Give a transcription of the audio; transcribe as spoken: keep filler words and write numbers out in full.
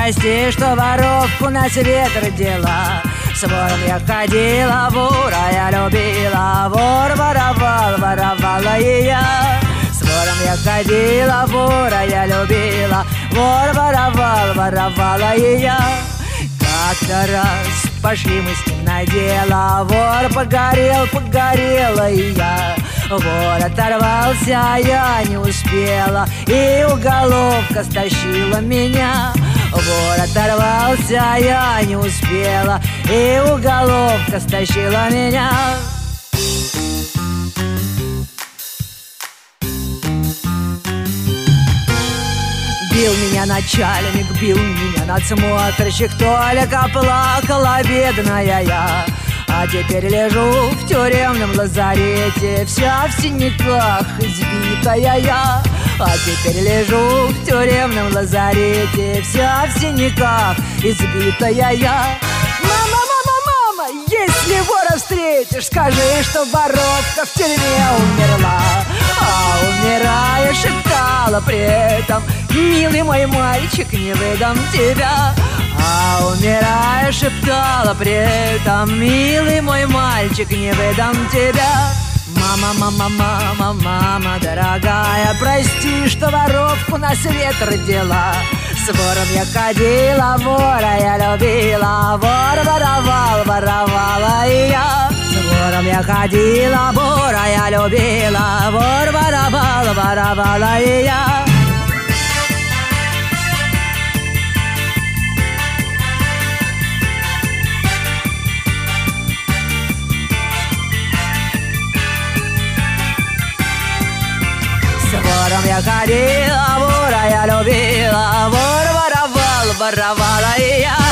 прости, что воровку на свет родила. С вором я ходила, вора я любила. Вор воровал, воровала и я. С вором я ходила, вора я любила. Вор воровал, воровала и я. Как-то раз пошли мы с ним на дело. Вор погорел, погорела и я. Вор оторвался, а я не успела, и уголовка стащила меня. Вор оторвался, а я не успела, и уголовка стащила меня. Бил меня начальник, бил меня надсмотрщик, только плакала бедная я. А теперь лежу в тюремном лазарете, вся в синяках, избитая я. А теперь лежу в тюремном лазарете, вся в синяках, избитая я. Мама, мама, мама, если вора встретишь, скажи, что воровка в тюрьме умерла. А умирая шептала при этом: милый мой мальчик, не выдам тебя. А умирая шептала при этом: милый мой мальчик, не выдам тебя. Мама, мама, мама, мама дорогая, прости, что воровку на свет родила. С вором я ходила, вора я любила. Вор воровал, воровала и я. С вором я ходила, вора я любила. Вор воровал, воровала и я. С вором я ходила, вора я любила. Вор воровал, воровала и я.